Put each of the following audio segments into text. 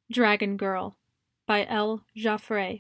Dragon Girl by L. Jaffray.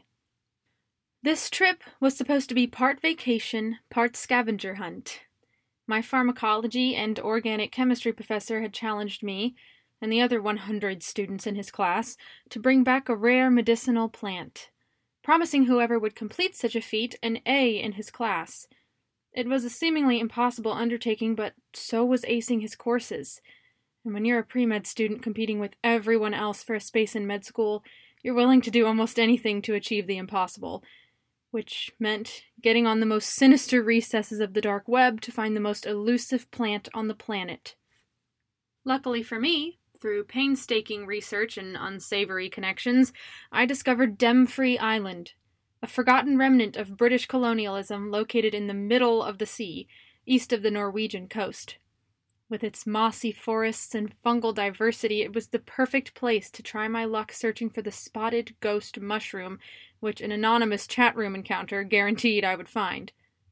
This trip was supposed to be part vacation, part scavenger hunt. My pharmacology and organic chemistry professor had challenged me, and the other 100 students in his class, to bring back a rare medicinal plant, promising whoever would complete such a feat an A in his class. It was a seemingly impossible undertaking, but so was acing his courses. And when you're a pre-med student competing with everyone else for a space in med school, you're willing to do almost anything to achieve the impossible, which meant getting on the most sinister recesses of the dark web to find the most elusive plant on the planet. Luckily for me, through painstaking research and unsavory connections, I discovered Demfree Island, a forgotten remnant of British colonialism located in the middle of the sea, east of the Norwegian coast. With its mossy forests and fungal diversity, it was the perfect place to try my luck searching for the spotted ghost mushroom, which an anonymous chat room encounter guaranteed I would find.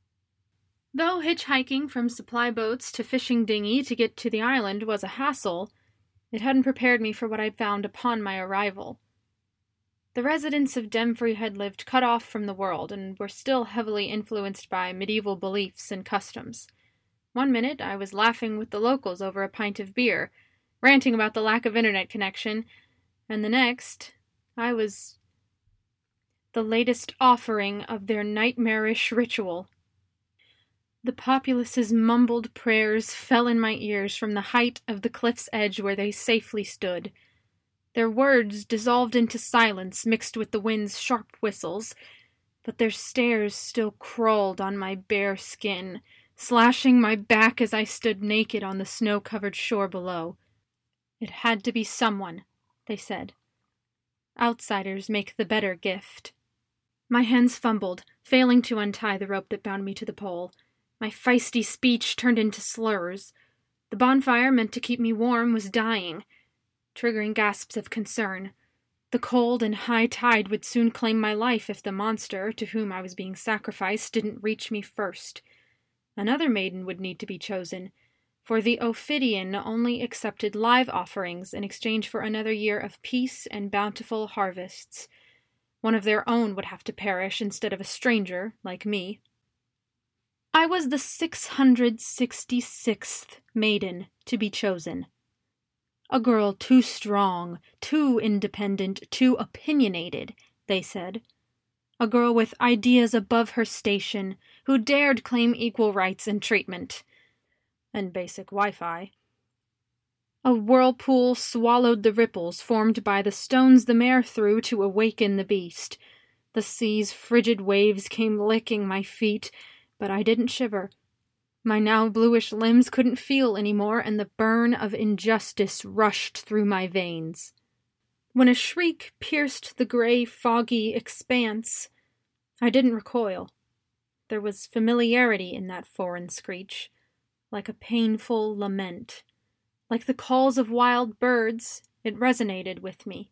Though hitchhiking from supply boats to fishing dinghy to get to the island was a hassle, it hadn't prepared me for what I found upon my arrival. The residents of Demfree had lived cut off from the world and were still heavily influenced by medieval beliefs and customs. One minute I was laughing with the locals over a pint of beer, ranting about the lack of internet connection, and the next I was the latest offering of their nightmarish ritual. The populace's mumbled prayers fell in my ears from the height of the cliff's edge where they safely stood. Their words dissolved into silence mixed with the wind's sharp whistles, but their stares still crawled on my bare skin, slashing my back as I stood naked on the snow-covered shore below. It had to be someone, they said. Outsiders make the better gift. My hands fumbled, failing to untie the rope that bound me to the pole. My feisty speech turned into slurs. The bonfire meant to keep me warm was dying, triggering gasps of concern. The cold and high tide would soon claim my life if the monster, to whom I was being sacrificed, didn't reach me first. Another maiden would need to be chosen, for the Ophidian only accepted live offerings in exchange for another year of peace and bountiful harvests. One of their own would have to perish instead of a stranger, like me. I was the 666th maiden to be chosen. A girl too strong, too independent, too opinionated, they said. A girl with ideas above her station, who dared claim equal rights and treatment. And basic Wi-Fi. A whirlpool swallowed the ripples formed by the stones the mare threw to awaken the beast. The sea's frigid waves came licking my feet, but I didn't shiver. My now bluish limbs couldn't feel anymore, and the burn of injustice rushed through my veins. When a shriek pierced the gray, foggy expanse, I didn't recoil. There was familiarity in that foreign screech, like a painful lament. Like the calls of wild birds, it resonated with me.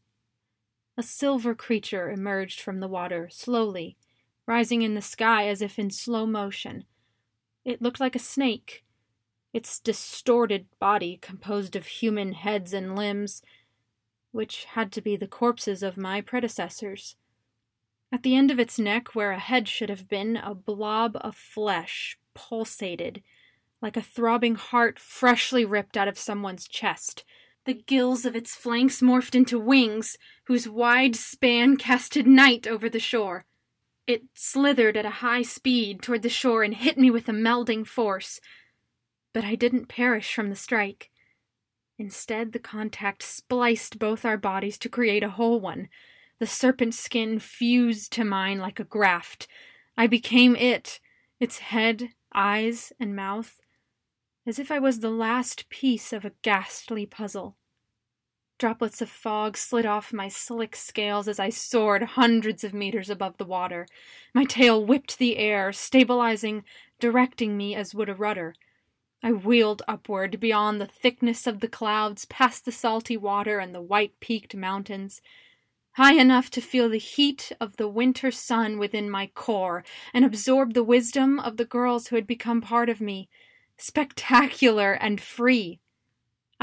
A silver creature emerged from the water, slowly, rising in the sky as if in slow motion. It looked like a snake, its distorted body composed of human heads and limbs, which had to be the corpses of my predecessors. At the end of its neck, where a head should have been, a blob of flesh pulsated, like a throbbing heart freshly ripped out of someone's chest. The gills of its flanks morphed into wings, whose wide span casted night over the shore. It slithered at a high speed toward the shore and hit me with a melding force. But I didn't perish from the strike. Instead, the contact spliced both our bodies to create a whole one. The serpent skin fused to mine like a graft. I became it, its head, eyes, and mouth, as if I was the last piece of a ghastly puzzle. Droplets of fog slid off my slick scales as I soared hundreds of meters above the water. My tail whipped the air, stabilizing, directing me as would a rudder. I wheeled upward, beyond the thickness of the clouds, past the salty water and the white-peaked mountains, high enough to feel the heat of the winter sun within my core and absorb the wisdom of the girls who had become part of me, spectacular and free.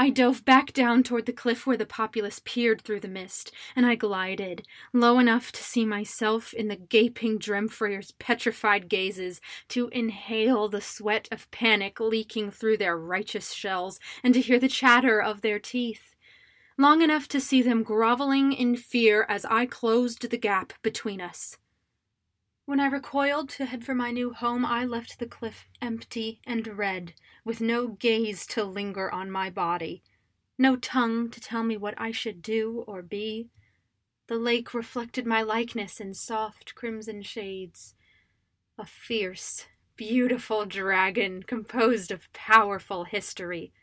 I dove back down toward the cliff where the populace peered through the mist, and I glided, low enough to see myself in the gaping Dremfreyer's petrified gazes, to inhale the sweat of panic leaking through their righteous shells, and to hear the chatter of their teeth. Long enough to see them groveling in fear as I closed the gap between us. When I recoiled to head for my new home, I left the cliff empty and red, with no gaze to linger on my body, no tongue to tell me what I should do or be. The lake reflected my likeness in soft crimson shades. A fierce, beautiful dragon composed of powerful history.